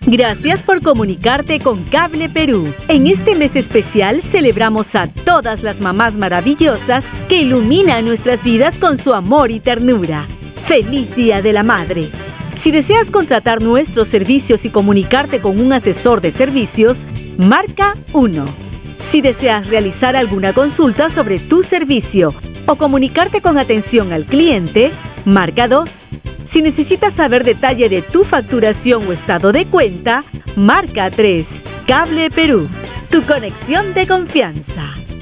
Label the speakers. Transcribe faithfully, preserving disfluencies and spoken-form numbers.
Speaker 1: Gracias por comunicarte con Cable Perú. En este mes especial celebramos a todas las mamás maravillosas que iluminan nuestras vidas con su amor y ternura. ¡Feliz Día de la Madre! Si deseas contratar nuestros servicios y comunicarte con un asesor de servicios, marca uno. Si deseas realizar alguna consulta sobre tu servicio o comunicarte con atención al cliente, marca dos. Si necesitas saber detalle de tu facturación o estado de cuenta, marca tres. Cable Perú, tu conexión de confianza.